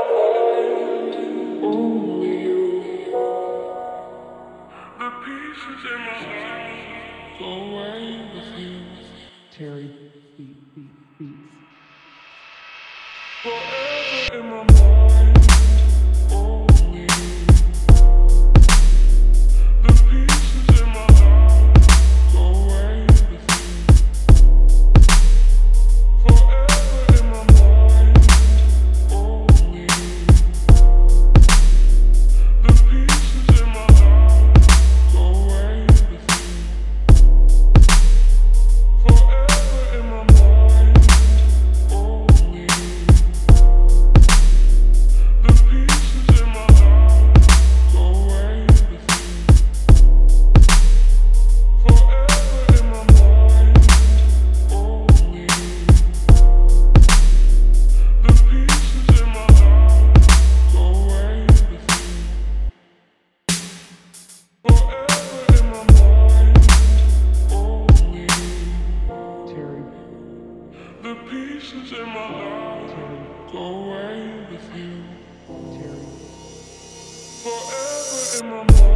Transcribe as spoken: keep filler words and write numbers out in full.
mind, only you. The pieces in my heart go away with you. Terry beat, beat, beats. Forever in my mind, only you. The pieces in my heart go away with you. Forever in my mind, only you. The pieces in my heart go away with you. Forever in my mind, only you. The pieces in my heart go away with you. Forever in my mind, only you. The pieces in my heart go away with you. Forever in my mind, only you. Terry. The pieces in my heart go away with you. Terry. Forever in my mind.